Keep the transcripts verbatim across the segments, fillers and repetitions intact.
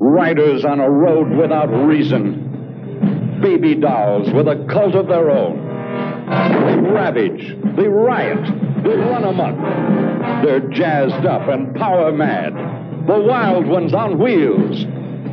riders on a road without reason, baby dolls with a cult of their own. They ravage, they riot, they run amok. They're jazzed up and power mad, the wild ones on wheels.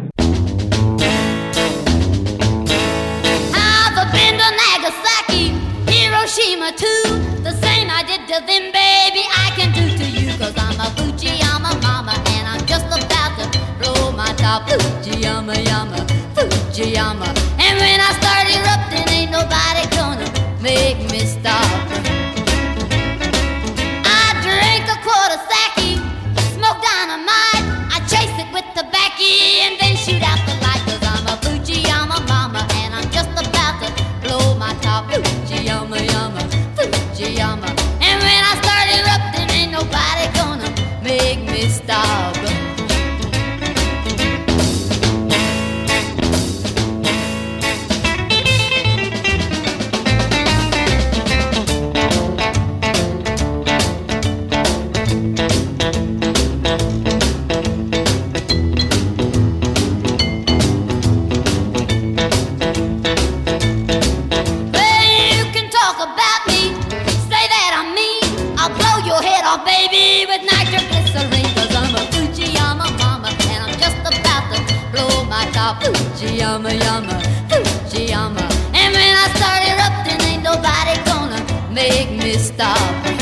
I've been to Nagasaki, Hiroshima too. The same I did to them, baby, I can do to you. Cause I'm a Fujiyama mama, and I'm just about to blow my top. Fujiyama, yama, Fujiyama. And when I start erupting, ain't nobody gonna make me stop. I drink a quart of sake, smoke dynamite. I chase it with tobacco and then shoot out the light. Cause I'm a Fujiyama mama, and I'm just about to blow my top. Fujiyama, yama, Fujiyama. And when I start erupting, ain't nobody gonna make me stop. Baby, with nitroglycerine. Cause I'm a Fujiyama mama, and I'm just about to blow my top. Fujiyama, yama, Fujiyama. And when I start erupting, ain't nobody gonna make me stop.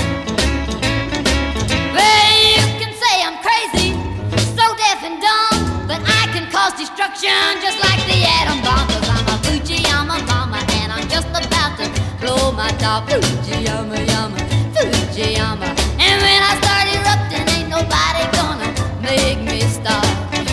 Well, you can say I'm crazy, so deaf and dumb, but I can cause destruction just like the atom bomb. Cause I'm a Fujiyama mama, and I'm just about to blow my top. Fujiyama, yama, Fujiyama. And when I start erupting, ain't nobody gonna make me stop.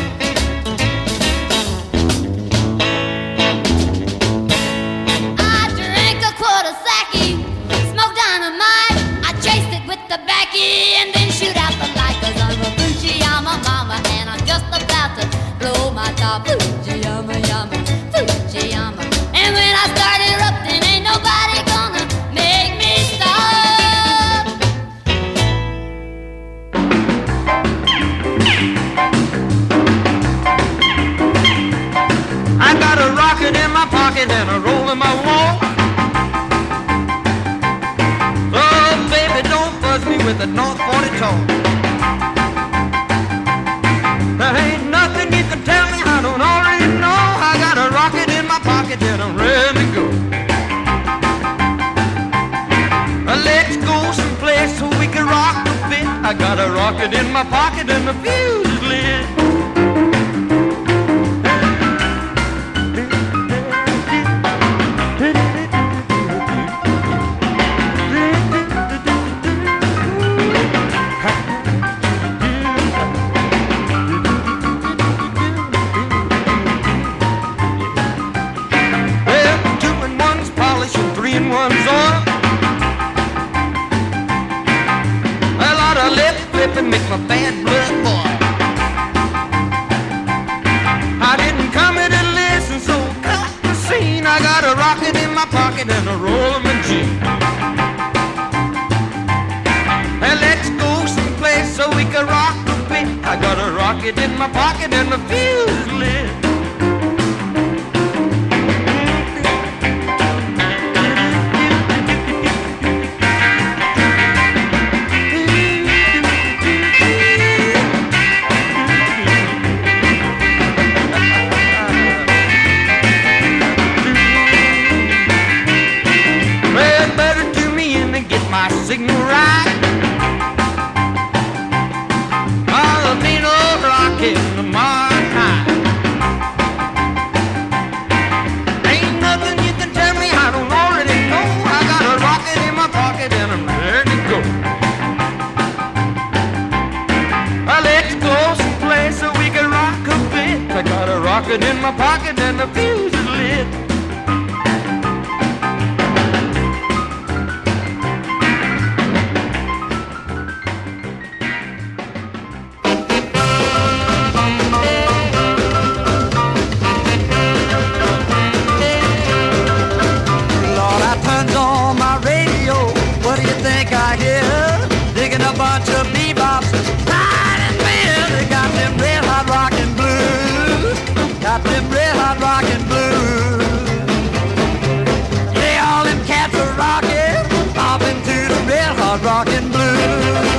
I drink a quart of sake, smoke dynamite. I chase it with tobacco and then shoot out the light. Cause I'm a Fujiyama mama, and I'm just about to blow my top. Fujiyama, yama, Fujiyama. And when I start erupting, ain't nobody gonna make me stop. I got a rocket in my pocket and a roll in my wall. Oh, baby, don't fuzz me with a North forty tone. There ain't nothing you can tell me I don't already know. I got a rocket in my pocket and I'm ready to go. Uh, Let's go someplace so we can rock a bit. I got a rocket in my pocket and the fuse is lit. Make my bad blood boil. I didn't come here to listen, so cut the scene. I got a rocket in my pocket and a rolling machine. And let's go someplace so we can rock a bit. I got a rocket in my pocket and the fuse is lit. Signal right. I'll be no rocket in the Mars high. Ain't nothing you can tell me I don't already know. I got a rocket in my pocket and I'm ready to go. Uh, let's go someplace so we can rock a bit. I got a rocket in my pocket and the fuse is lit. bunch of bebops, riding men, they got them red hot rockin' blues. got them red hot rockin' blues. Yeah, all them cats are rockin', bopping to the red hot rockin' blues.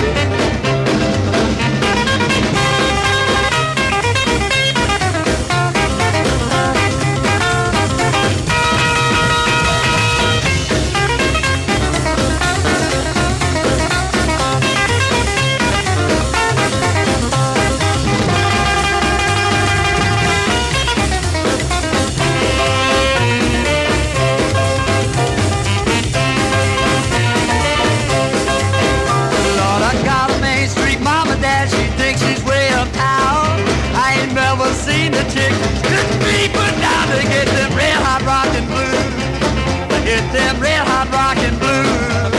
Seen the chick couldn't be put down to get them red hot rockin' blues. To get them red hot rockin' blues.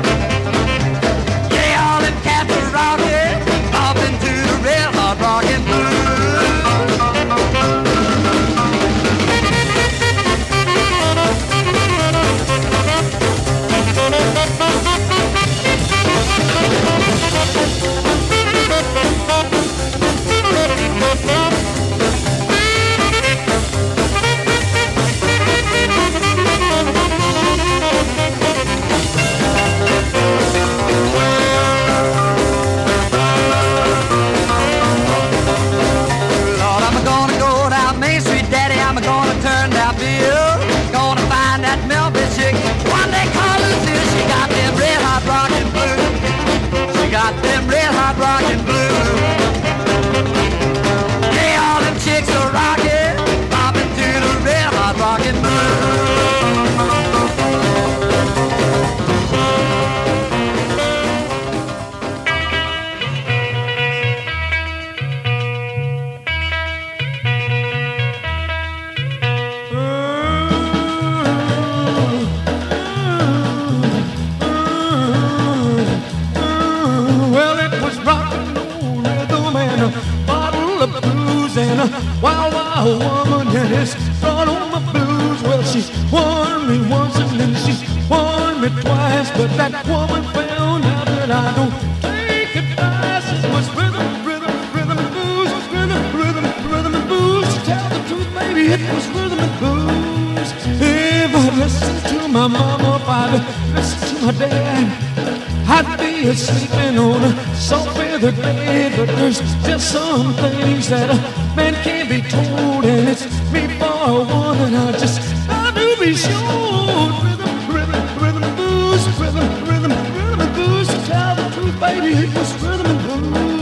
Yeah, all them cats are rockin', bopping to the red hot rockin' got them red hot rockin' blues. Yeah, all them chicks are rockin', bopping to the red hot rockin' wild, wild woman that has brought on my blues. Well, she's won me once and then she's won me twice, but that woman found out that I don't take advice. It was rhythm, rhythm, rhythm and blues, rhythm, rhythm, rhythm and blues. To tell the truth, baby, it was rhythm and blues. If I listened to my mama, if I listened to my dad, I'd be sleeping on a soft feather bed. But there's just some things that a man can't be told, and it's me for one, and I just I do be sure. Rhythm, rhythm, rhythm and blues, rhythm, rhythm, rhythm and blues. To tell the truth, baby, it was rhythm and blues.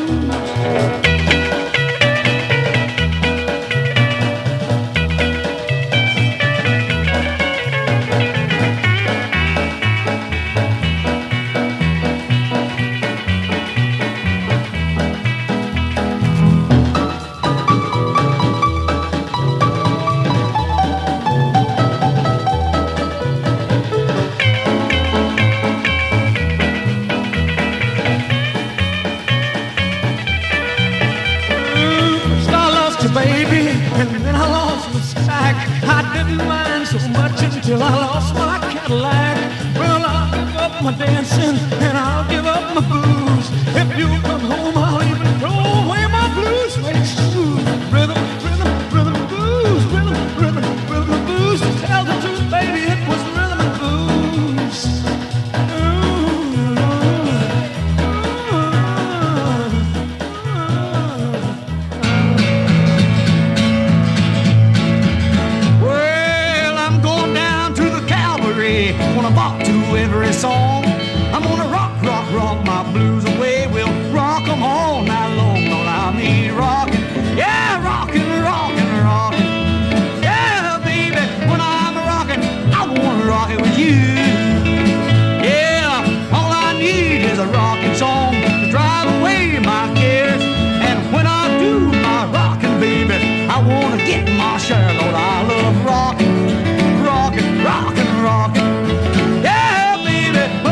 Baby, and then I lost my stack. I didn't mind so much until I lost my Cadillac. Well, I'll give up my dancing and I'll give up my blues. If you come home, I'll even throw away my blues. Suede shoes, rhythm, rhythm, rhythm and blues, rhythm, rhythm, rhythm and blues. To tell the truth, baby, it was rhythm and blues. Gonna bop to every song. I'm gonna rock, rock, rock my blues away. We'll rock 'em all night long. Don't I mean rockin'? Yeah, rockin', rockin', rockin'. Yeah, baby, when I'm rockin', I wanna rock it with you. Yeah, all I need is a rockin' song to drive away my cares. And when I do my rockin', baby, I wanna get my share. Lord, I love rockin', rockin', rockin', rockin'. Yeah, baby.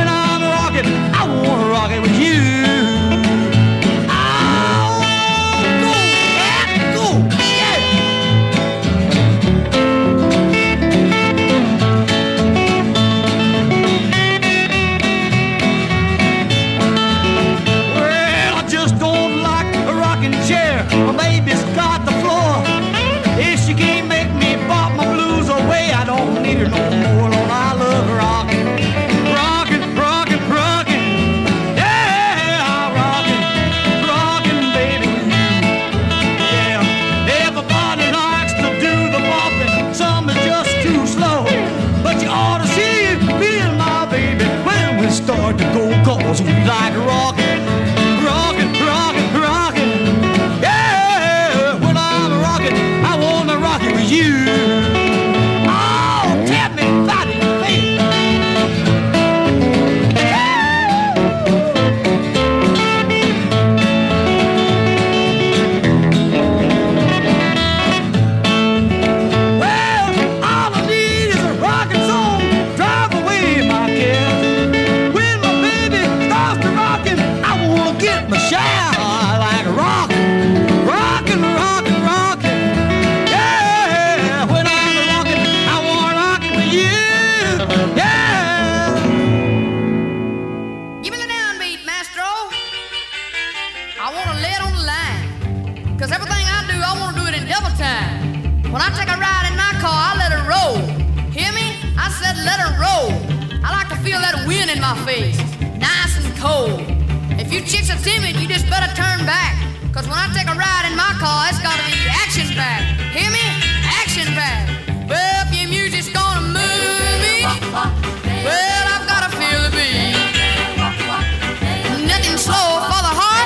double time. When I take a ride in my car, I let it roll. Hear me? I said let it roll. I like to feel that wind in my face, nice and cold. If you chicks are timid, you just better turn back. Cause when I take a ride in my car, it's gotta be action-packed. Hear me? Action-packed. Well, if your music's gonna move me, well, I've gotta feel the beat. Nothing slow for the heart.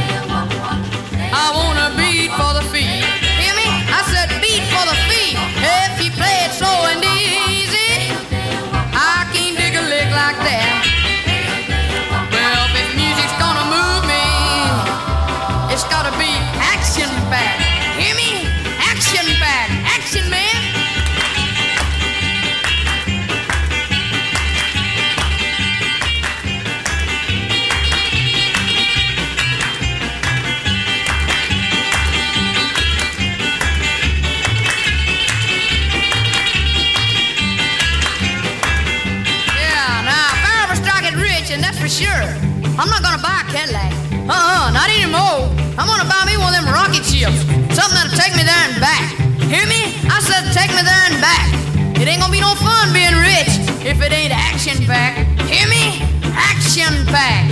I want a beat for the feet. Hear me? I said beat for the feet. If you play it slow and easy, I can't dig a lick like that. Well, if music's gonna move me, it's gotta be action-packed. Hear me? Action-packed. Action, man. For sure. I'm not gonna buy a Cadillac. Uh-uh, not anymore. I'm gonna buy me one of them rocket ships. Something that'll take me there and back. Hear me? I said take me there and back. It ain't gonna be no fun being rich if it ain't action-packed. Hear me? Action-packed.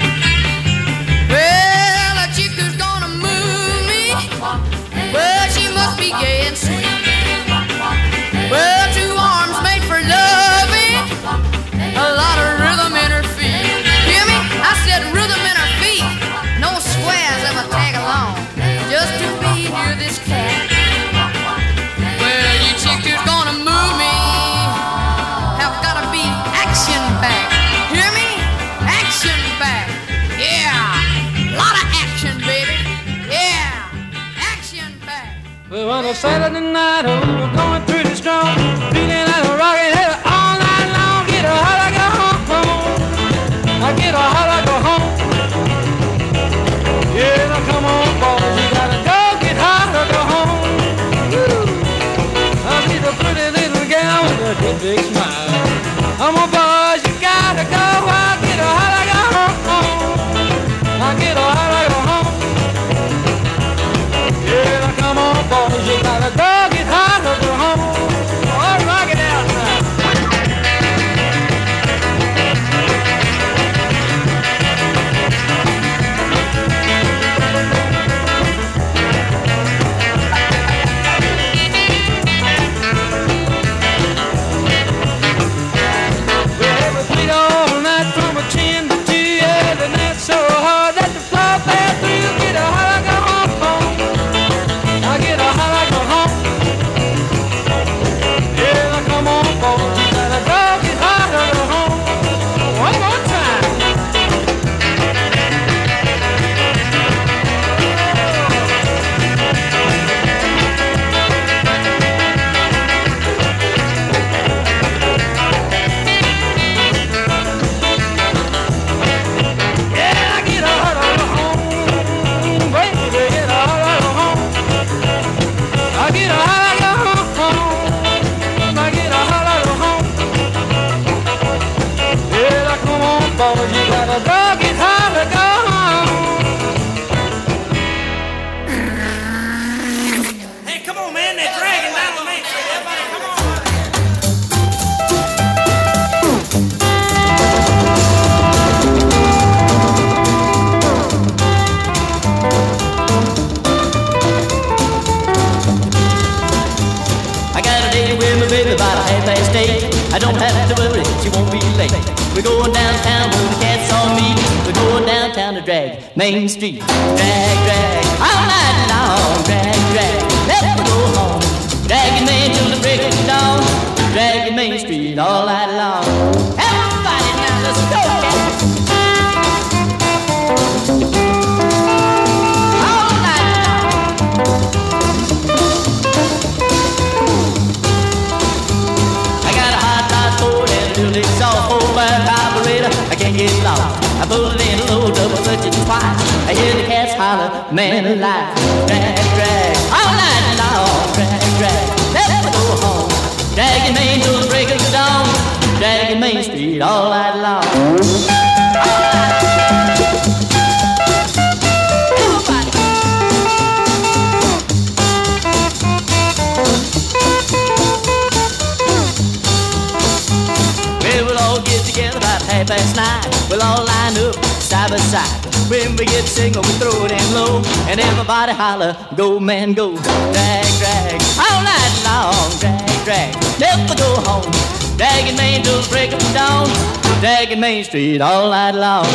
Well, a chick who's gonna move me, well, she must be gay and sweet. Well, two arms made for loving, a lot of rhythm in her feet. I said rhythm in her feet, no squares ever tag along, just to be near this cat. Well, you chicks who's gonna move me have gotta be action-packed. Hear me? Action-packed. Yeah, lot of action, baby. Yeah, action-packed. Well, on a Saturday night, oh, we're going pretty strong, feeling like a rockin' head all night long. Get a hot, I go home. I get a hot, I go home. Yeah, now come on, boys, you gotta go get hot, I go home. Woo. I see the pretty little gal with a big, big smile. Come on, boys, you gotta go. I get a hot, I go home. I get a hot, I go home. Yeah, now come on, boys, you gotta go get hot, I go home. All right, rock it out now. I don't have to worry, she won't be late. We're going downtown where the cats all meet. We're going downtown to drag Main Street. Drag, drag, all night long. Drag, drag, let's go home. Dragging Main till the break of dawn. Dragging Main Street all night long. Everybody now, let's go, cats. All night long. I got a hot rod Ford and a little exhaust four-wire carburetor. I can't get lost. I pulled it in a low double clutch it twice. I hear the cats holler, man alive. Drag, drag, all night long. Drag, drag, let's go home. Dragging Main till the break of dawn. Dragging Main Street all night long. All night. Everybody. half past nine, we'll all line up side by side. When we get signal, we throw it in low, and everybody holler, go man go. Drag, drag, all night long. Drag, drag, never go home. Dragging Main till the break of dawn. Dragging Main Street all night long.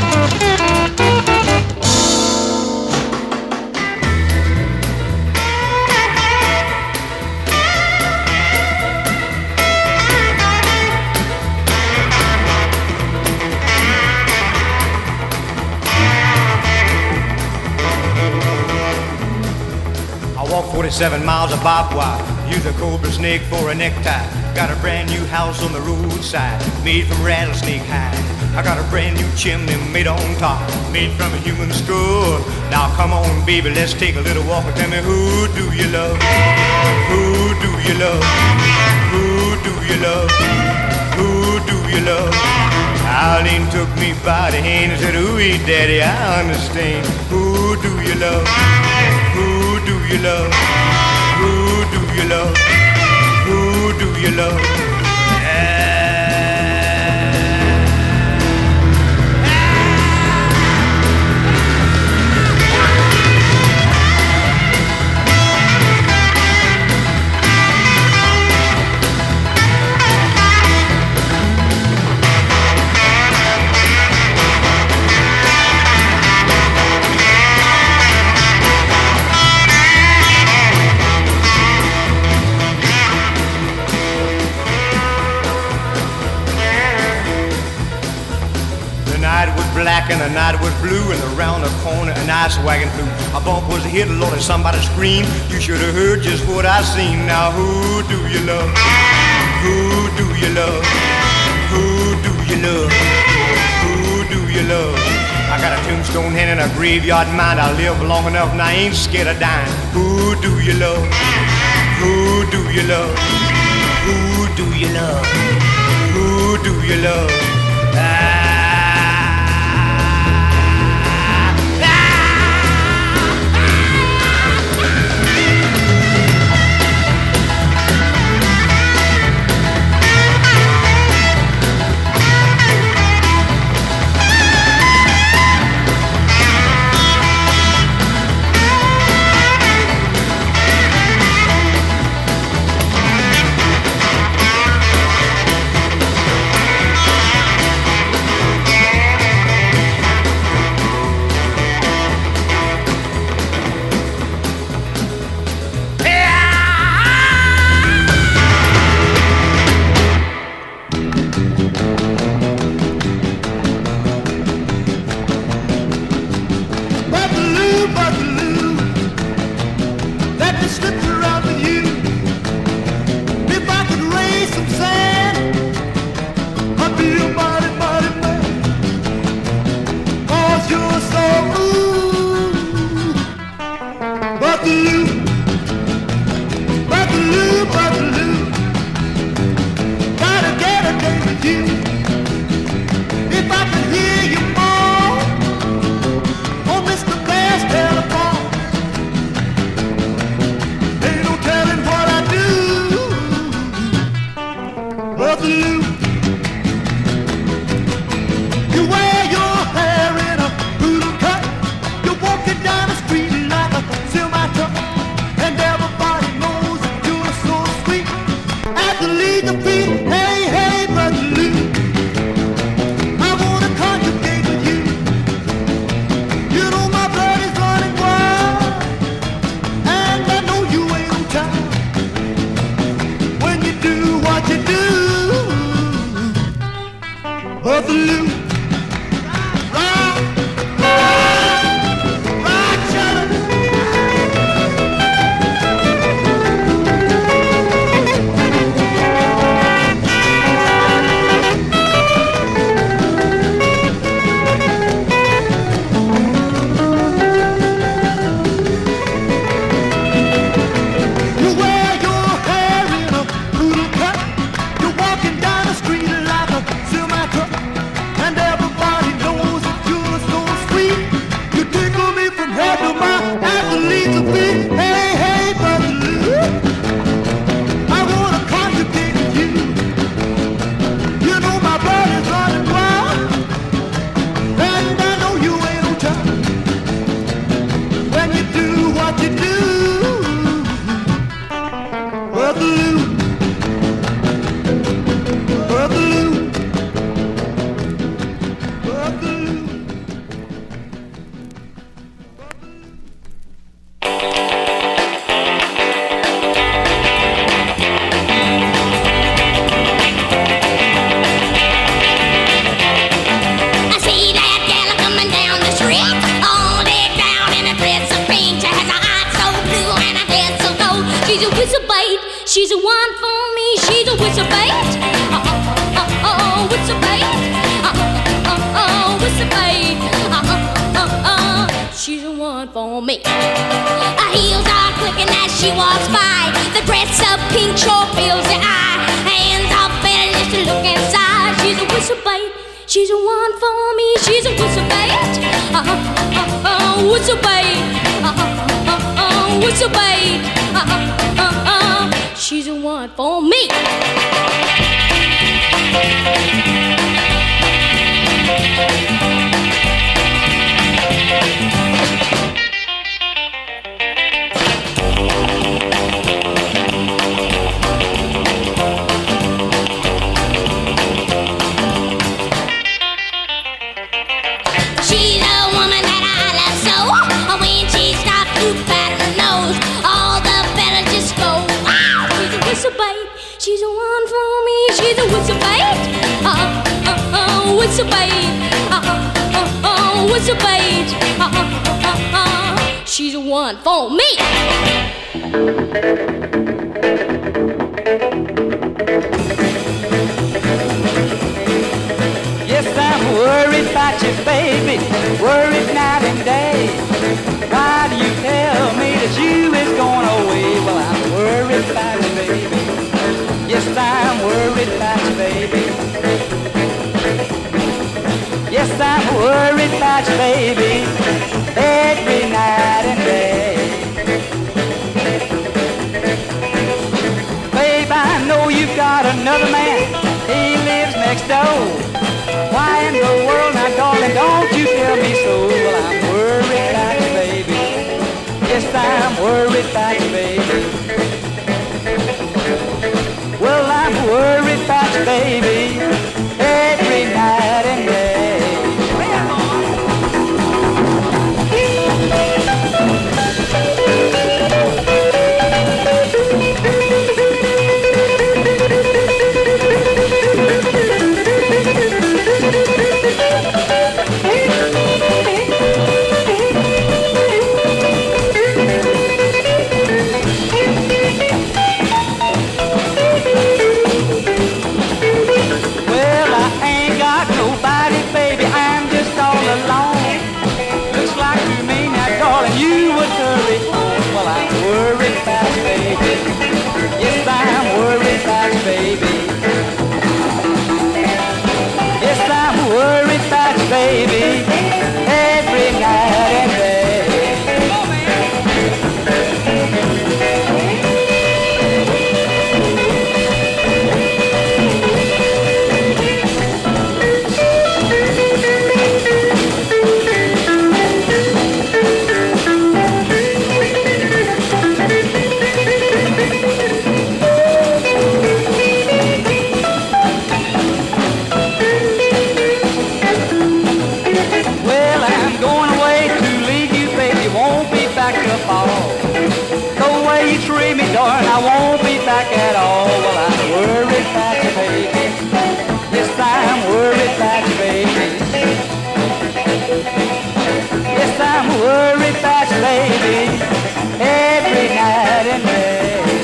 forty-seven miles of barbed wire. Use a cobra snake for a necktie. Got a brand new house on the roadside, made from rattlesnake hide. I got a brand new chimney made on top, made from a human skull. Now come on, baby, let's take a little walk and tell me, who do you love? Who do you love? Who do you love? Who do you love? Arlene took me by the hand and said, ooh, daddy, I understand. Who do you love? Who do you love? Who do you love? Who do you love? Black and the night was blue, and around the corner an ice wagon flew. A bump was hit, Lord, and somebody screamed. You should have heard just what I seen. Now who do you love? Who do you love? Who do you love? Who do you love? I got a tombstone hand and a graveyard mind. I live long enough and I ain't scared of dying. Who do you love? Who do you love? Who do you love? Who do you love? Ah. she's a whistle bait. She's a one for me. She's a whistle bait. Oh, oh, oh, oh, whistle bait. Oh, oh, oh, whistle bait. Oh, oh, oh, she's a one for me. Her heels are clicking as she walks by. The dress of pink sure fills the eye. Hands are better just to look inside. She's a whistle bait. She's a one for me. She's a whistle bait. Oh, oh, oh, whistle bait. Oh, oh, oh, whistle bait. Oh, oh, oh, she's a one for me. She's a one for me. She's a whistle bait. Oh, oh, oh, whistle bait. Oh, oh, oh, whistle bait. Oh, oh, oh, she's a one for me. Yes, I'm worried about you, baby. Worried night and day. Why do you tell me that you is going away? Well, I'm worried about you, baby. Yes, I'm worried about you, baby. Yes, I'm worried about you, baby. Every night and day. Babe, I know you've got another man. He lives next door. Why in the world, now, darling, don't you tell me so? Well, I'm worried about you, baby. Yes, I'm worried about you, baby. Well, I'm worried about you, baby, every night and day. Baby, every night and day. Darn, I won't be back at all. Well, I'm worried about you, baby. Yes, I'm worried about you, baby. Yes, I'm worried about you, baby. Every night and day.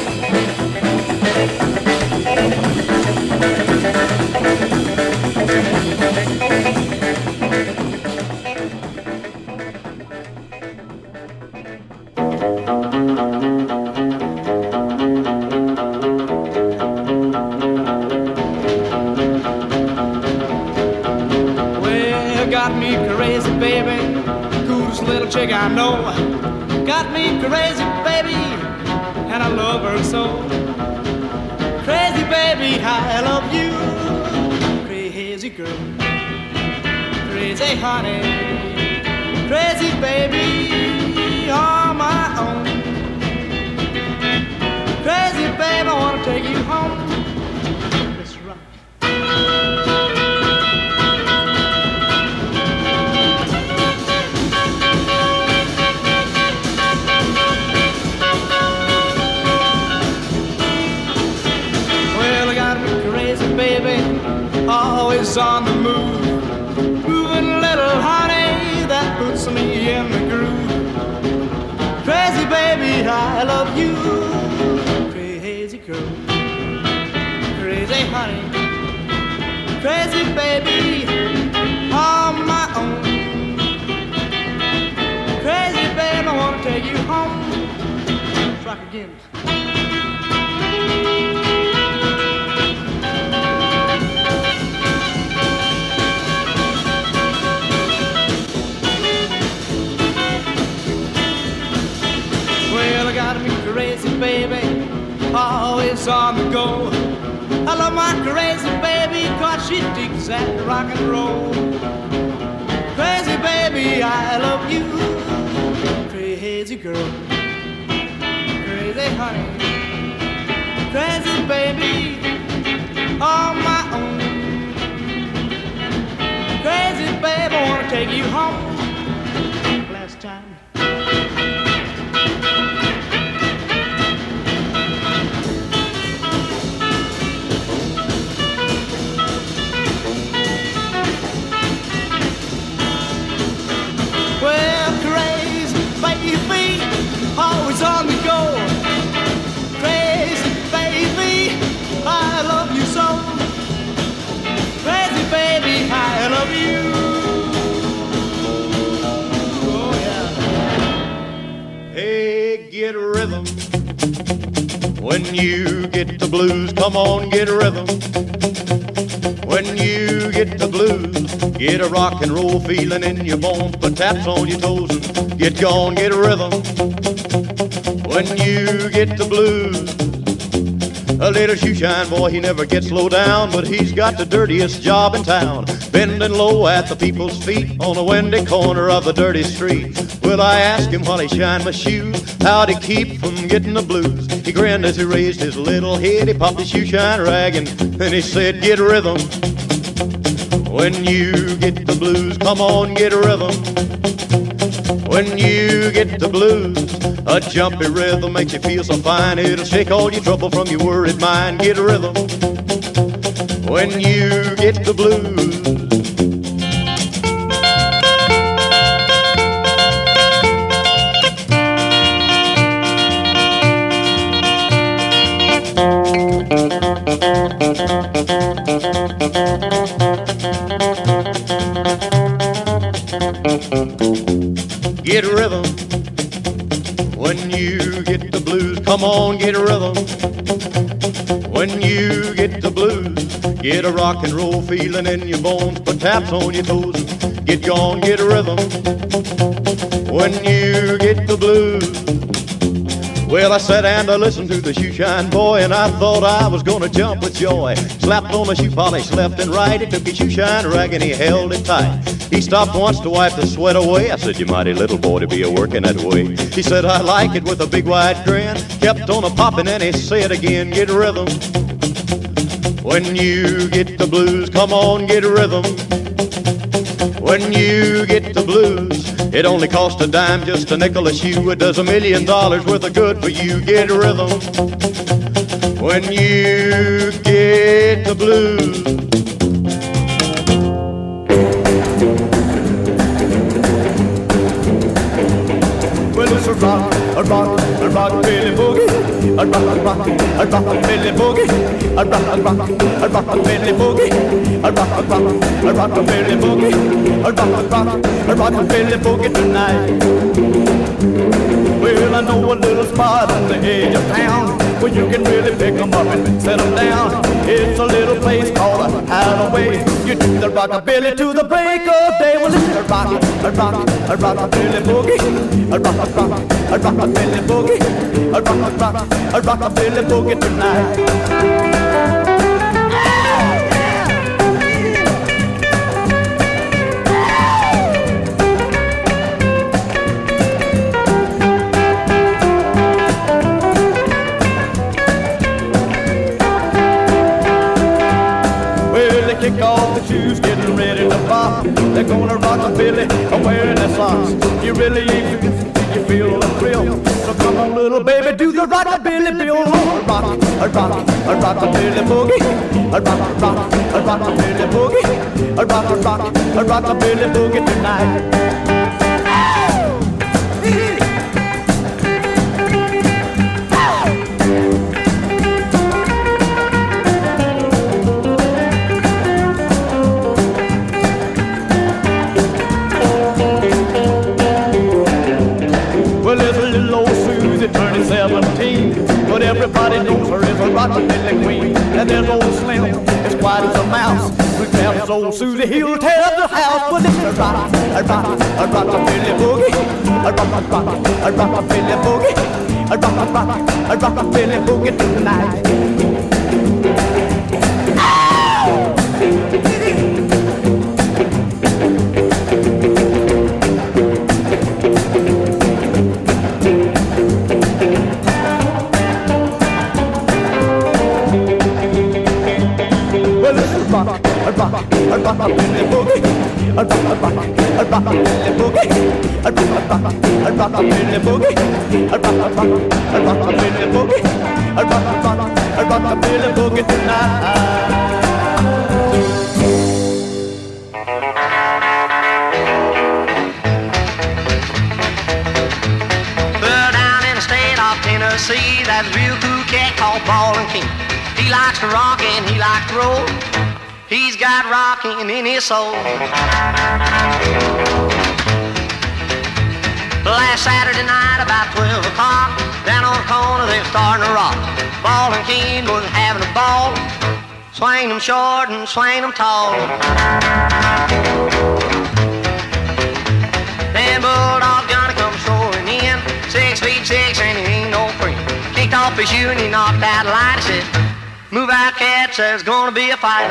Chick I know got me crazy, baby, and I love her so. Crazy, baby, I love you. Crazy girl, crazy honey, crazy baby, all my own. Crazy baby, I wanna take you home. Let's rock. Baby, always on the move, moving a little honey that puts me in the groove. Crazy baby, I love you. rock again. Well, I got me crazy baby, always on the go. I love my crazy baby, cause she digs that rock and roll. Crazy baby, I love you. Crazy girl, crazy honey, crazy baby, all my own. Crazy baby, I wanna take you home. Last time. Well, crazy baby, always on the go. Crazy baby, I love you so. Crazy baby, I love you. Oh yeah. Hey, get rhythm. When you get the blues, come on, get rhythm. When you get the blues, get a rock and roll feeling in your bones, put taps on your toes and get gone, get a rhythm. When you get the blues, a little shoeshine boy, he never gets low down, but he's got the dirtiest job in town, bending low at the people's feet on a windy corner of the dirty street. Well, I asked him while he shined my shoes, how'd he keep from getting the blues? He grinned as he raised his little head, he popped his shoeshine rag and then he said, get rhythm. When you get the blues, come on, get rhythm. When you get the blues, a jumpy rhythm makes you feel so fine, it'll shake all your trouble from your worried mind. Get rhythm. When you get the blues. Get rhythm. When you get the blues, come on, get rhythm. When you get the blues, get a rock and roll feeling in your bones, put taps on your toes and get gone, get a rhythm. When you get the blues. Well, I sat and I listened to the shoeshine boy, and I thought I was gonna jump with joy. Slapped on the shoe polish left and right, he took his shoeshine rag and he held it tight. He stopped once to wipe the sweat away. I said, you mighty little boy to be a-working that way. He said, I like it, with a big wide grin. Kept on a-popping and he said again, get rhythm. When you get the blues, come on, get rhythm. When you get the blues, it only costs a dime, just a nickel a shoe. It does a million dollars worth of good for you. Get rhythm. When you get the blues. Well, it's a rock, a rock, a rock, Billy Boogie. A rock, a rock, a rock, Billy Boogie. A rock, a rock, a rock, Billy Boogie. A rock, a rock, a rock, Billy Boogie. A rock, a rock, a rock, Billy Boogie tonight. Well, I know a little spot on the edge of town where you can really pick 'em up and set 'em down. It's a little place called a Hideaway. You do the rockabilly to the break of day. Well, it's a rock, a rock, a rockabilly boogie. A rock, a rock, a rockabilly boogie. A rock, a rock, a rockabilly boogie tonight. Kick off the shoes, getting ready to pop. They're gonna rock a Billy, I'm wearing their socks. You really ain't you feel the thrill. So come on, little baby, do the rockabilly bill. A rock, a rock, a rockabilly boogie. A rock, a rock, a rockabilly boogie. A rock, a rock, a rockabilly boogie tonight. Turning seventeen, mean, but everybody knows her as a rockabilly queen. And there's old Slim, as quiet as a mouse, who tells old Susie he'll tear up the house. But it's a rock, a rock, a rockabilly boogie, a rock, a rock, a rockabilly boogie, a rock, a rock, a rockabilly boogie tonight. A rock, a rockabilly boogie, a rock, a rock, a rockabilly boogie, a rock, a rock, a rockabilly boogie, a rock, a rock, a rockabilly boogie, a rock, a rock, a rockabilly boogie tonight. Well, down in the state of Tennessee, there's a real cool cat called Ballin' King. He likes to rock and he likes to roll. He's got rockin' in his soul. Last Saturday night about twelve o'clock, down on the corner they were starting to rock. Ballin' King was having a ball, swing them short and swing them tall. Then Bulldog Johnny comes strolling in, six feet six and he ain't no friend. Kicked off his shoe and he knocked out a light. He said, "Move out, cats, there's gonna be a fight."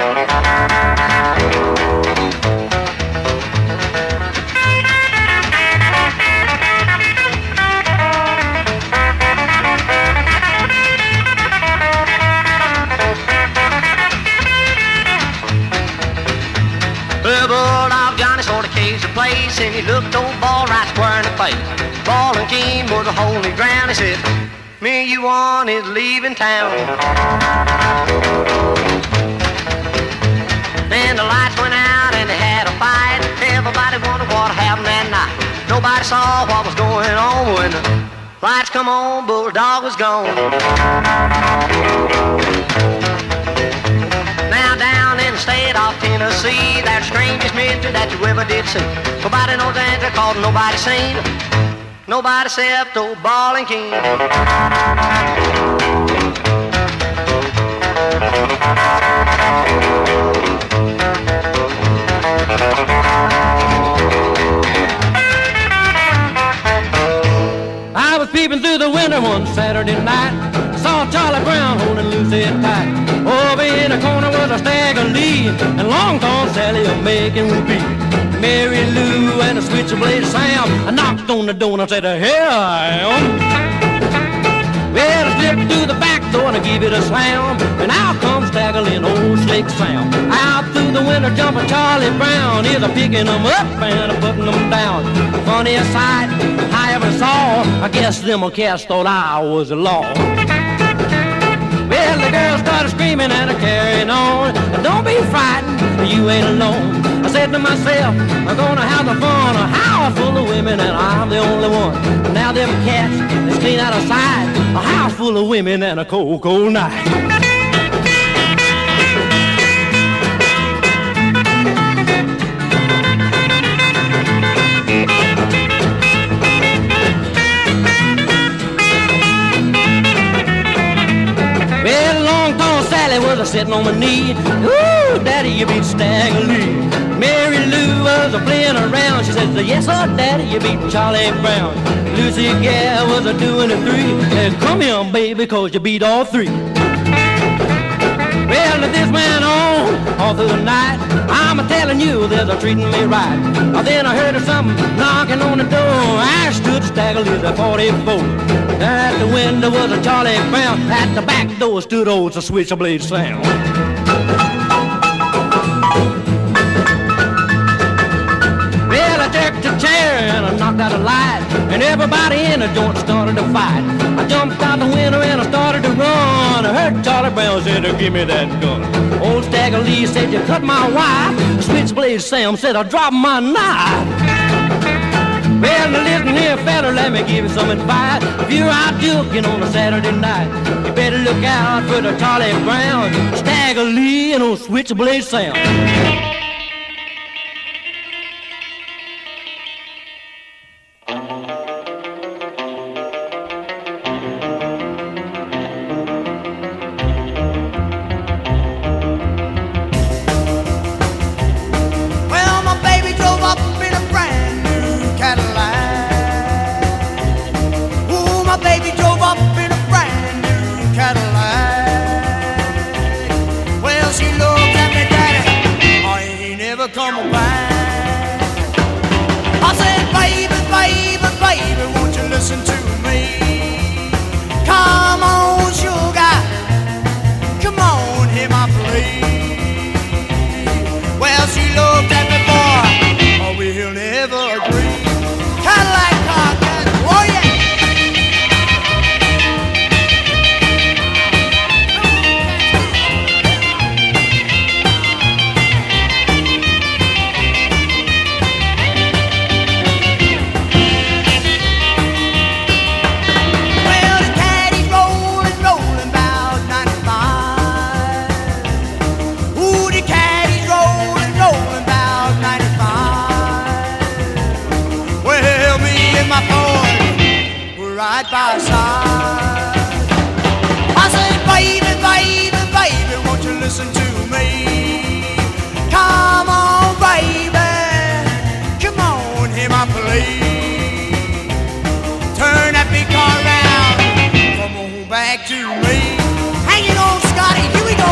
Well, Bulldog Johnny sort of caged the place, and he looked old Ball right square in the face. Ballin' King was a holy ground. He said, "Me you want is leaving town." Then the lights went out and they had a fight. Everybody wondered what happened that night. Nobody saw what was going on. When the lights come on, Bulldog was gone. Now down in the state of Tennessee, there's the strangest mystery that you ever did see. Nobody knows the answer, cause nobody seen. Nobody except old Ballin' King. I was peeping through the window one Saturday night, saw Charlie Brown holding Lucy tight. Over in the corner was a Stagger Lee, and Long Tall Sally a making whoopee. Mary Lou and a switchblade Sam, I knocked on the door and I said, "Here I am." Well, I slipped through the back door and I give it a slam, and out comes Staggling old Slick Sam. Out through the window jumping Charlie Brown, he's a picking them up and a putting them down. Funniest sight I ever saw, I guess them cats thought I was the law. Well, the girl started screaming and a carrying on. "Don't be frightened, you ain't alone." I said to myself, "I'm gonna have the fun, a house full of women and I'm the only one." Now them cats is clean out of sight, a house full of women and a cold, cold night. Well, Long Tall Sally was a sitting on my knee. "Ooh, Daddy, you beat Stagger Lee." Mary Lou was a playing around. She said, "Yes, sir, Daddy, you beat Charlie Brown." Lucy Gale was a doing a three. Said, "Come here, baby, cause you beat all three." Well, this went on all through the night. I'm a-telling you, they're treating me right. Then I heard of something knocking on the door. I stood Stagger Lee's at forty-four. At the window was a Charlie Brown. At the back door stood old Switchblade Sam. Well, I jerked a chair and I knocked out a light, and everybody in the joint started to fight. I jumped out the window and I started to run. I heard Charlie Brown say, "Give me that gun." Old Stagger Lee said, "You cut my wife." Switchblade Sam said, "I dropped my knife." Well, now listen here, fella, let me give you some advice. If you're out juking on a Saturday night, you better look out for the Charlie Brown, Stagger Lee, and old Switchblade Sam. me. Hanging on, Scotty, here we go.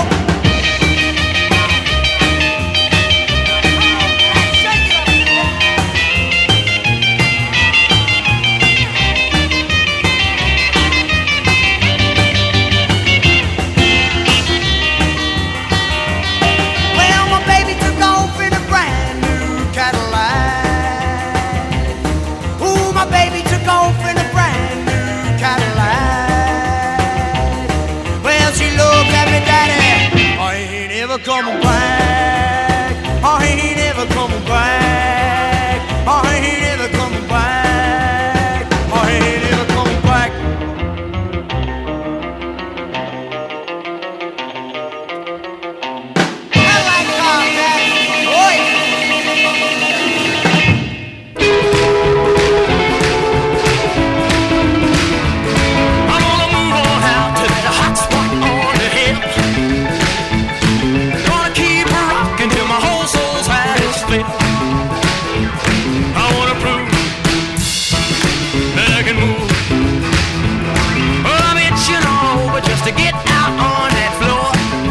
Well, my baby took off in a brand new Cadillac. Ooh, my baby took off in a brand new Cadillac. Well, she looked at me, Daddy, I ain't ever coming back. I ain't ever coming back. I ain't ever coming back. I ain't ever coming back. Cadillac car, Daddy. Oh, yeah. I'm gonna move on out to that hot spot on the hill. Gonna keep rocking till my whole soul's had its fill. I wanna prove that I can move. Well, I'm itching all over just to get out on that floor.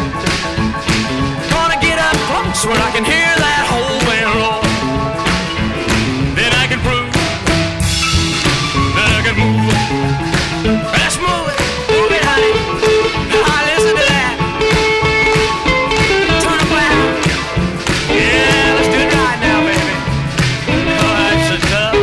Gonna get up close where I can hear that whole band roar. Then I can prove that I can move. Let's move it, move it, honey. Ah, listen to that. Turn it around. Yeah, let's do it right now, baby. Oh, that's so tough.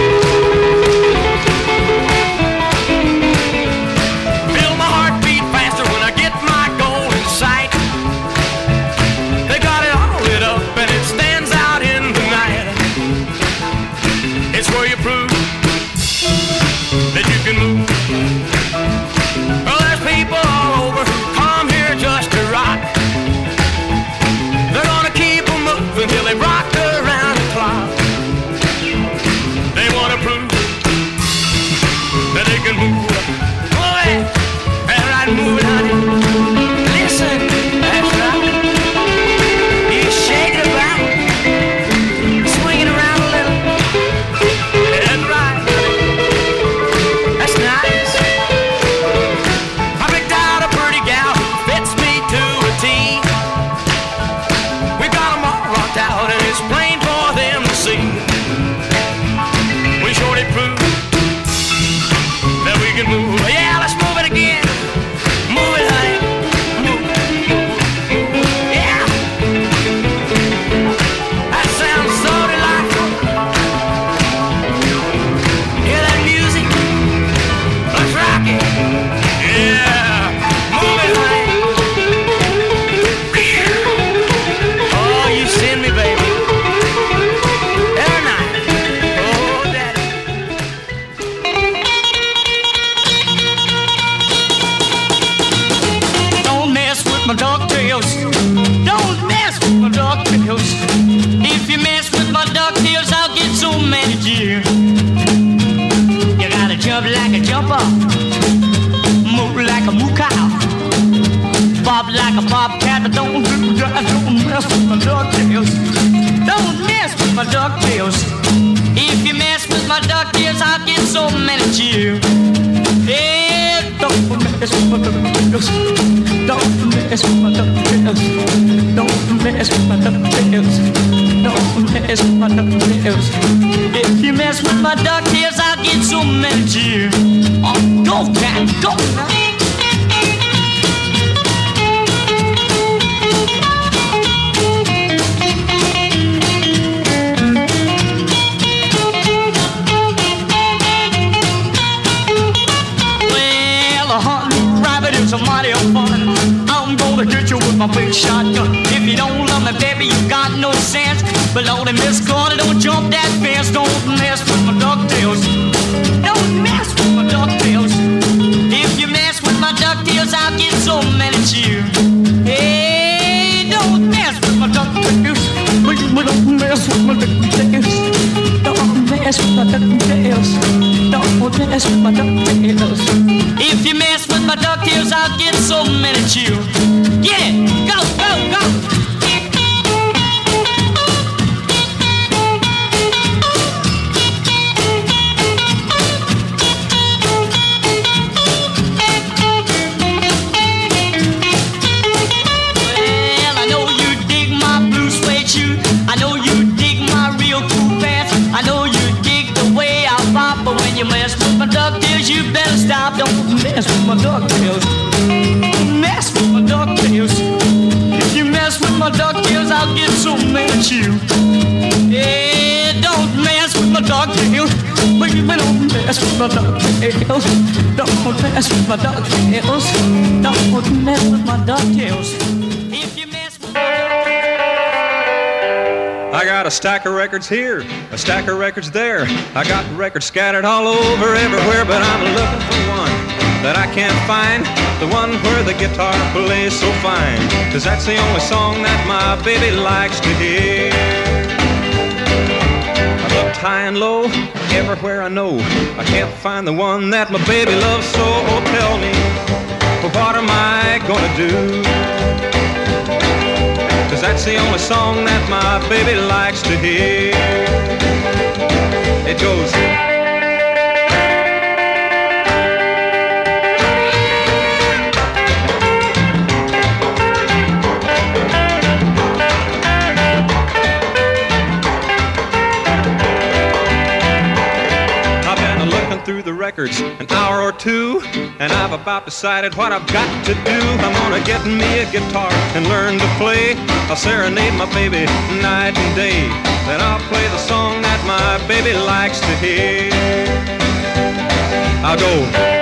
Feel my heart beat faster when I get my goal in sight. They got it all lit up and it stands out in the night. It's where you prove that you can move. Well, there's people all over who come here just to rock. They're gonna keep 'em moving till they rock around the clock. They wanna prove that they can move. Oh, yeah. That's right, move it, honey. Listen, that's right. You shake it about, swing it around a little. That's right, honey. That's nice. I picked out a pretty gal who fits me to a T. We got 'em all rocked out and it's plain for them to see. We surely prove that we can move. Yeah, let's move it again. Move it, honey. Move, move, move. Yeah. That sounds so delightful. Hear that music? Let's rock it. Yeah. Move it, honey. Oh, you send me, baby. Every night. Oh, daddy. Don't mess with my ducktails. Don't mess with my ducktails. If you mess with my ducktails, I'll get so mad at you. You gotta jump like a jumper, move like a moo cow, bob like a bobcat. But don't do that. Don't mess with my ducktails. Don't mess with my ducktails. If you mess with my ducktails, I'll get so mad at you. Yeah, don't mess with my ducktails. Don't mess with my ducktails. Don't mess with my ducktails. Don't mess with my ducktails. If you mess with my ducktails, I'll get so mad at you. Oh, go, cat, go. Well, a hunting rabbit is a mighty fun. I'm gonna get you with my big shotgun. If you don't love me, baby, you got no sense. But Lordy, Miss Corner, don't jump that fence. Don't mess with my ducktails. Don't mess with my ducktails. If you mess with my ducktails, I'll get so mad at you. Hey, don't mess with my ducktails. Don't mess with my ducktails. Don't mess with my ducktails. Don't mess with my ducktails. If you mess with my ducktails, I'll get so mad at you. Get it! Go, go, go! at you. Yeah, don't mess with my dogtails. Baby, don't mess with my dogtails. Don't mess with my dogtails. Don't mess with my dogtails. If you mess with I got a stack of records here, a stack of records there. I got records scattered all over everywhere, but I'm looking for one that I can't find, the one where the guitar plays so fine, 'cause that's the only song that my baby likes to hear. I looked high and low, everywhere I know, I can't find the one that my baby loves so. Oh, tell me, what am I gonna do? 'Cause that's the only song that my baby likes to hear. It goes. Through the records an hour or two, and I've about decided what I've got to do. I'm gonna get me a guitar and learn to play. I'll serenade my baby night and day. Then I'll play the song that my baby likes to hear. I'll go.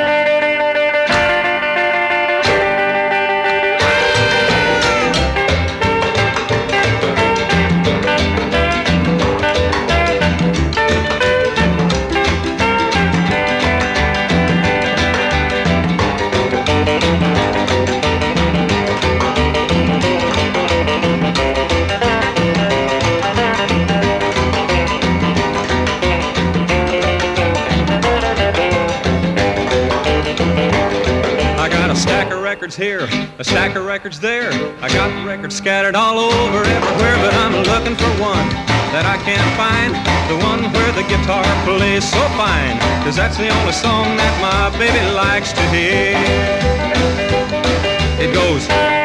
Here, a stack of records there. I got records scattered all over everywhere, but I'm looking for one that I can't find, the one where the guitar plays so fine, 'cause that's the only song that my baby likes to hear. It goes.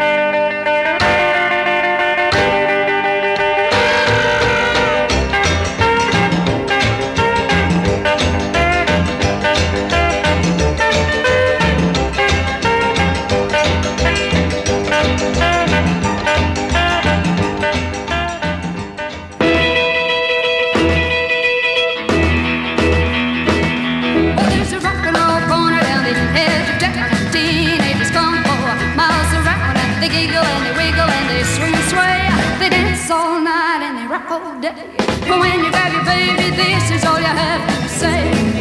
But when you grab your baby, this is all you have to say.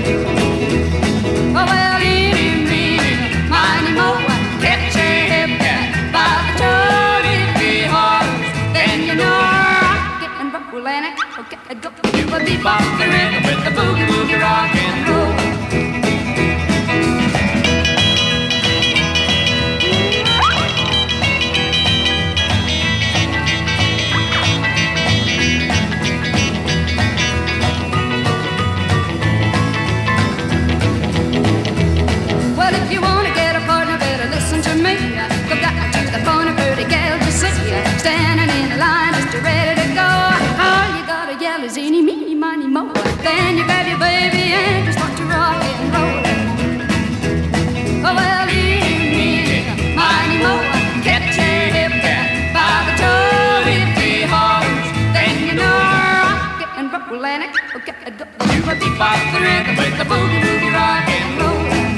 Oh, well, eeny, meeny, miny, mo, catch a hip cat by the toe, if he hollers, then you know rock it and roll and it, okay, go. You will be bopping with the boogie woogie rock and roll. Standing in the line just ready to go. All you gotta yell is eeny, meeny, miny, mo. Then you grab your baby and you start to rock and roll. Oh, well, eeny, meeny, miny, mo. Catch a hip cat by the toe if he hollers. Then you know rock it and roll and it. Okay, go. You will be bopping with the boogie, boogie, rock and roll.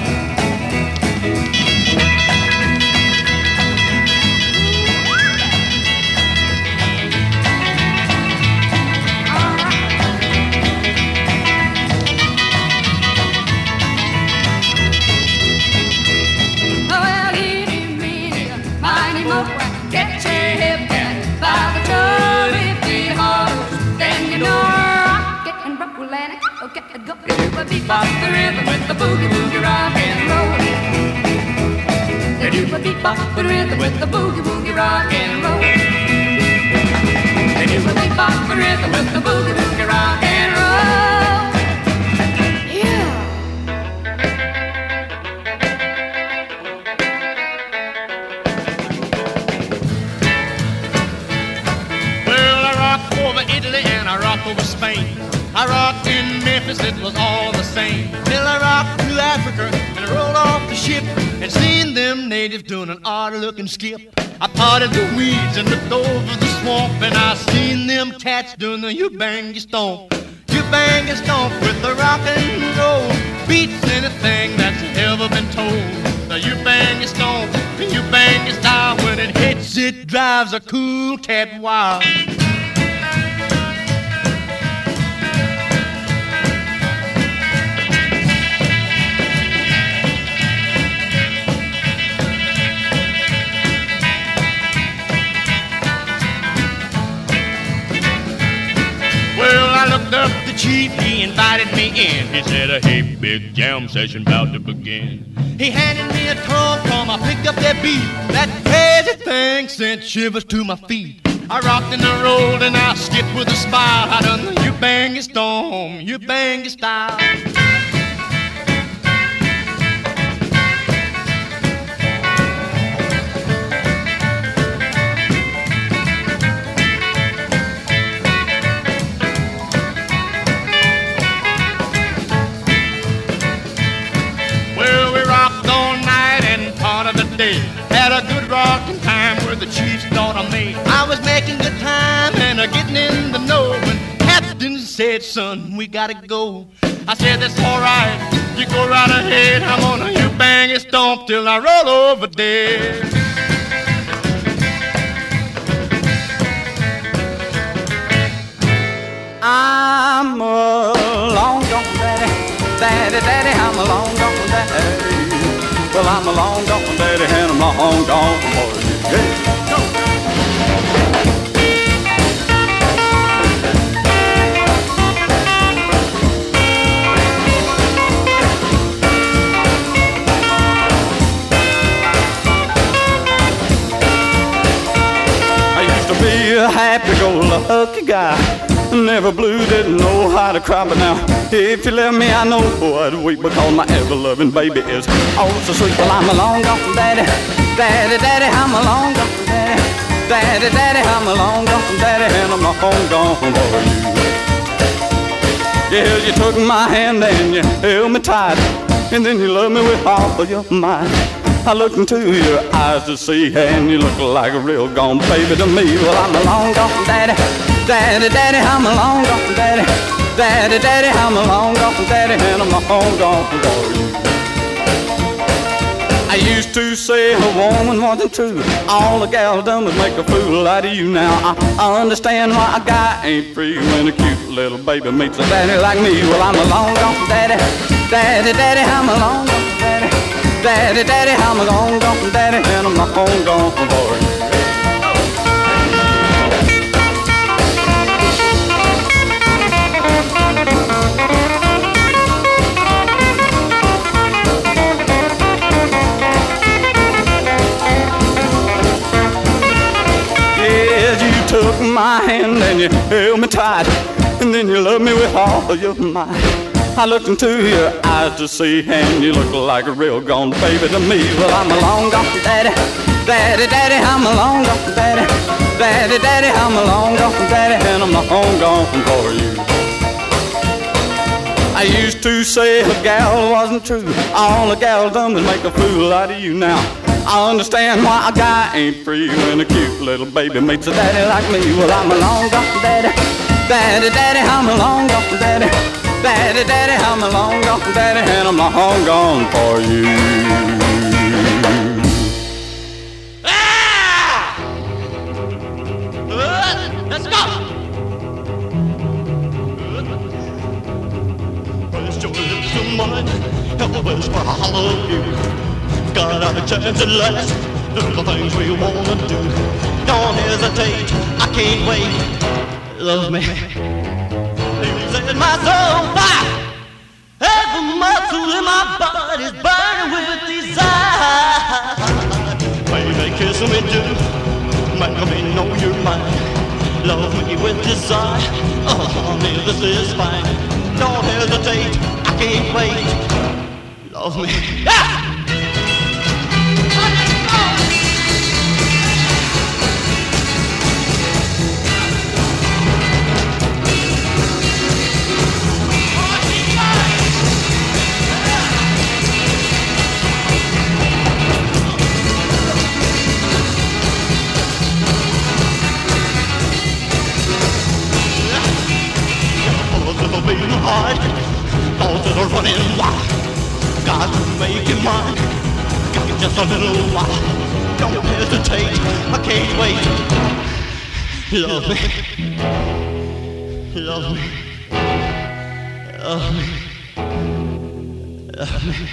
Catch a hip cat by the toe if he hollers. Then you know rock it and roll and it. Okay, go. You will be bopping the rhythm with the boogie woogie rock and roll. Then you will be bopping the rhythm with the boogie woogie rock and roll. Then you will be bopping the rhythm with the boogie woogie rock and roll. Yeah. Italy and I rocked over Spain. I rocked in Memphis, it was all the same. Till I rocked to Africa and I rolled off the ship and seen them natives doing an odd-looking skip. I parted the weeds and looked over the swamp, and I seen them cats doing the you-bang, you-stomp. You-bang, you-stomp with the rock and roll. Beats anything that's ever been told. The you-bang, you-stomp, the you-bang, you-style. When it hits, it drives a cool cat wild. Well, I looked up the chief, he invited me in. He said, hey, big jam session about to begin. He handed me a tom-tom, I picked up that beat. That crazy thing sent shivers to my feet. I rocked and I rolled and I skipped with a smile. I done the you-bang your storm, you-bang your style. Day. Had a good rockin' time where the chiefs thought of me. I was making good time and a getting in the know. When Captain said, son, we gotta go. I said, that's alright, you go right ahead. I'm gonna you bang and stomp till I roll over dead. I'm a long gone daddy, daddy, daddy, I'm a long gone daddy. Well, I'm a long gone daddy and I'm long gone for you. Yeah. I used to be a happy-go-lucky guy. Never blew, didn't know how to cry, but now if you left me, I know I'd weep because my ever-loving baby is oh so sweet. Well, I'm a long gone daddy, daddy, daddy, I'm a long gone daddy, daddy, daddy, I'm a long gone daddy, and I'm long gone for you. Yeah, you took my hand and you held me tight, and then you loved me with all of your might. I looked into your eyes to see, and you look like a real gone baby to me. Well, I'm a long gone daddy, daddy, daddy, I'm a long gone daddy, daddy, daddy, I'm a long gone daddy, and I'm long gone for you. I used to say a woman wasn't true. All a gal done was make a fool out of you. Now I understand why a guy ain't free when a cute little baby meets a daddy like me. Well, I'm a long gone daddy, daddy, daddy, I'm a long gone daddy, daddy, daddy, I'm a long gone daddy, and I'm long gone for you. Took my hand and you held me tight, and then you loved me with all of your might. I looked into your eyes to see, and you look like a real gone baby to me. Well, I'm a long gone daddy, daddy, daddy, I'm a long gone daddy, daddy, daddy, I'm a long gone daddy, and I'm long gone for you. I used to say a gal wasn't true. All a gal done was make a fool out of you. Now I understand why a guy ain't free when a cute little baby meets a daddy like me. Well, I'm a long gone daddy, daddy, daddy, I'm a long gone daddy, daddy, daddy, I'm a long gone daddy, and I'm long gone for you. Ah! Uh, let's go! Where's your lips and mine? Where's my I love you? Got our chance at last, do the things we wanna do. Don't hesitate, I can't wait. Love me, you set my soul on fire. Every muscle in my body's burning with desire. Baby, kiss me too, make me know you're mine. Love me with desire, oh honey, this is fine. Don't hesitate, I can't wait. Love me, yeah! heart. Thoughts that are running wild. Got to make it mine. Got just a little while. Don't hesitate. I can't wait. Love me. Love me. Love me. Love me.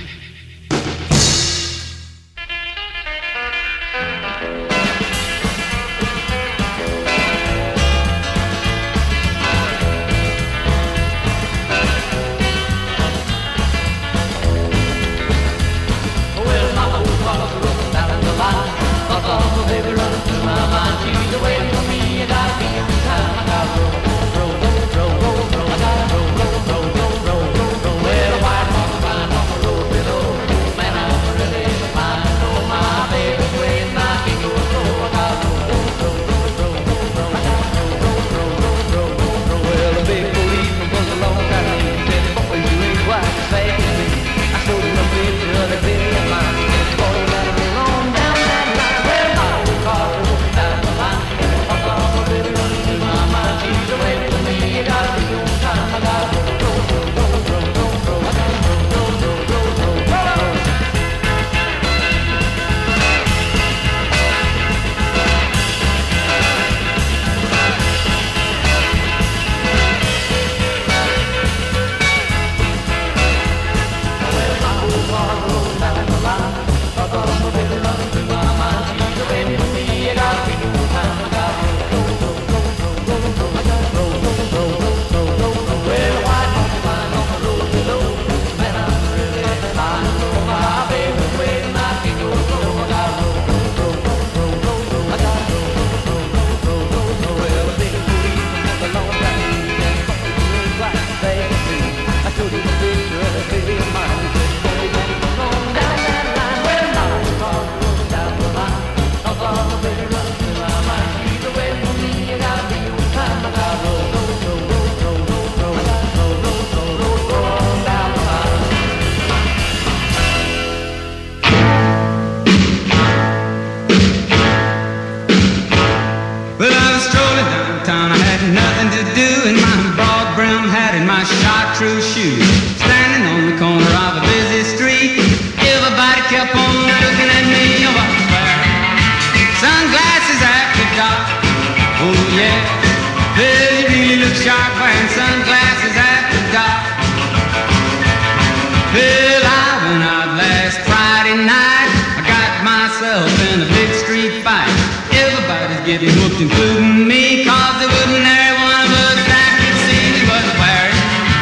Getting hooked, including me, cause there wouldn't every one of us that could see me wasn't wearing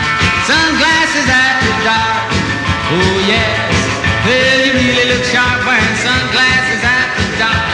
sunglasses after dark. Oh yes, well you really look sharp wearing sunglasses after dark.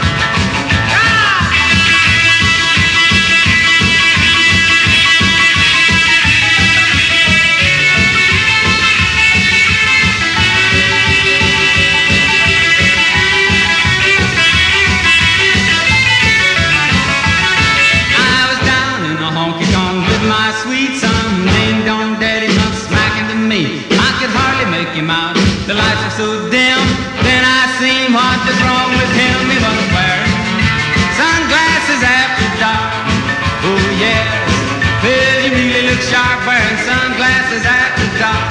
Out. The lights are so dim, then I seen what was wrong with him. He wasn't wearing sunglasses after dark. Oh yes, well you really look sharp wearing sunglasses after dark.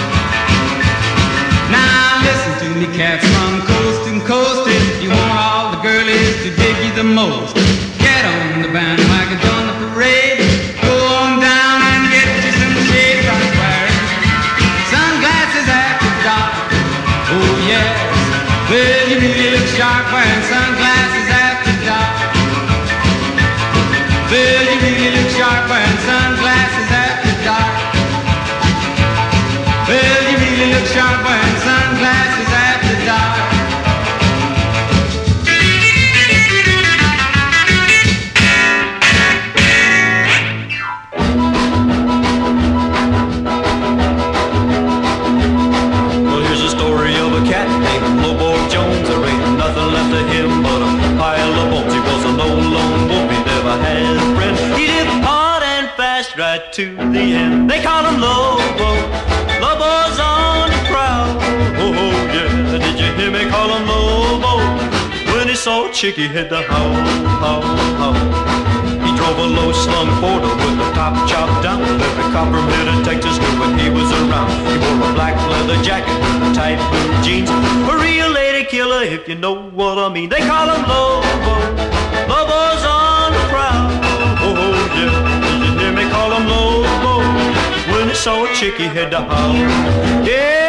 Now listen to me cats from coast to coast. If you want all the girlies to dig you the most, get on the bandwagon, join the parade. Go on down and get you some shade right wearing sunglasses after dark. Oh yes, well you really look sharp wearing sunglasses after dark. Well you really look sharp wearing sunglasses after dark. Well you really look sharp wearing sunglasses after dark. Right to the end. They call him Lobo. Lobo's on the prowl. Oh, yeah. Did you hear me call him Lobo? When he saw Chicky hit the howl, howl, howl. He drove drove a low-slung porter with the top chopped down. Every copperhead in Texas knew when he was around. He wore a black leather jacket with tight blue jeans. A real lady killer, if you know what I mean. They call him Lobo. Lobo's on the prowl. Oh, oh, yeah. Did you hear me call him Lobo? When he saw a chick, he had to howl. Yeah.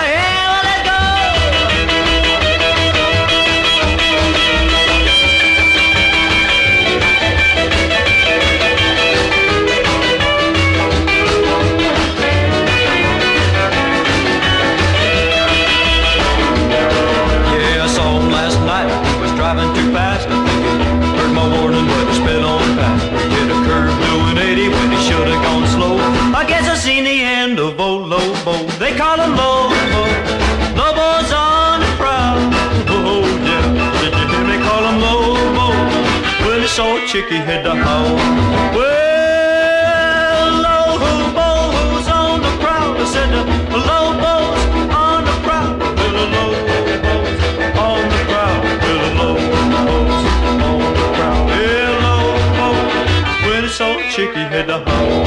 Driving too fast, I think he heard my warning, but he sped on past. Hit a curve doing eighty when he should have gone slow. I guess I seen the end of old Lobo. They call him Lobo. Lobo's on the prowl. Oh yeah, did you hear me call him Lobo? When he saw a chick, he had to howl. Well, Lobo's on the prowl. I said the Lobo's on the prowl. Well, Lobo's on the prowl. So chick, he had to howl.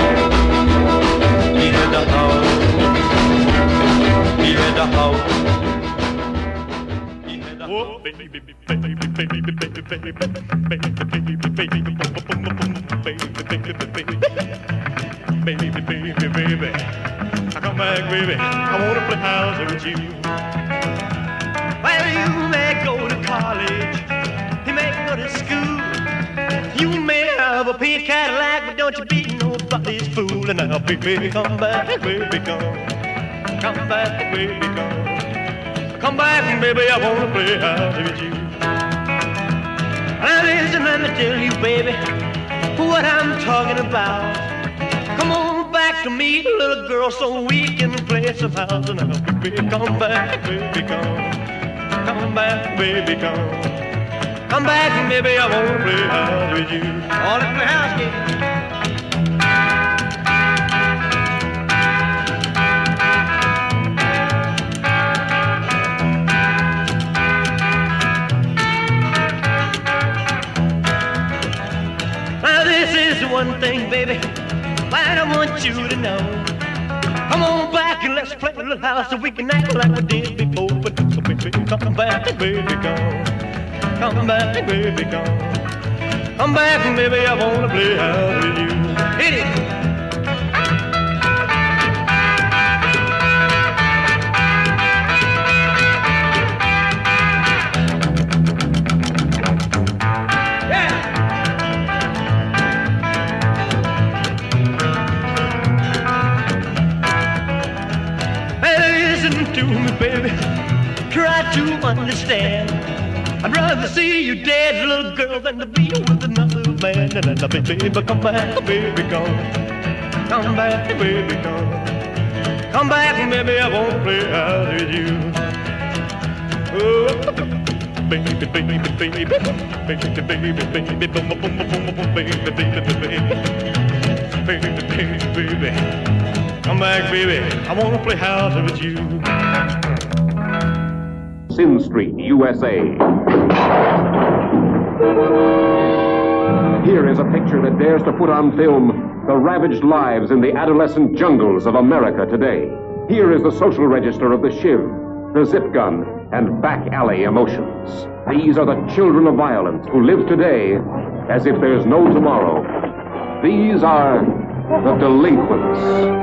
He had to howl. He had to howl. He had to howl. Baby, baby, baby, baby, baby, baby, baby, baby, baby, baby, baby, baby. I come back, baby. I wanna play house with you. Well, you may go to college. You may go to school. You may have a pink Cadillac, but don't you be nobody's fool. And now, baby, come back, baby, come. Come back, baby, come. Come back, baby, I wanna play house with you. Now listen, let me tell you, baby, what I'm talking about. Come on back to me, little girl, so we can play some house. And now, baby, come back, baby, come. Come back, baby, come. Come back, baby, I wanna play house with you. All in the house, yeah. Now this is one thing, baby, that I want you to know. Come on back and let's play a little house so we can act like we did before. But so baby, come back, baby, come. Come back, baby, come. Come back, baby, I wanna play house with you. Hit it! Yeah! Hey, listen to me, baby. Try to understand. I'd rather see you dead, little girl, than to be with another man. And I baby, come back, baby, come. Come back, baby, come. Come back, baby, I won't play house with you. Oh, baby, baby, baby, baby, baby, baby, baby, boom, boom, boom, boom, boom, baby, baby, baby, baby, baby, baby. Come back, baby, I wanna play house with you. Sin Street, U S A. Here is a picture that dares to put on film the ravaged lives in the adolescent jungles of America today. Here is the social register of the Shiv, the zip gun, and back alley emotions. These are the children of violence who live today as if there's no tomorrow. These are the delinquents.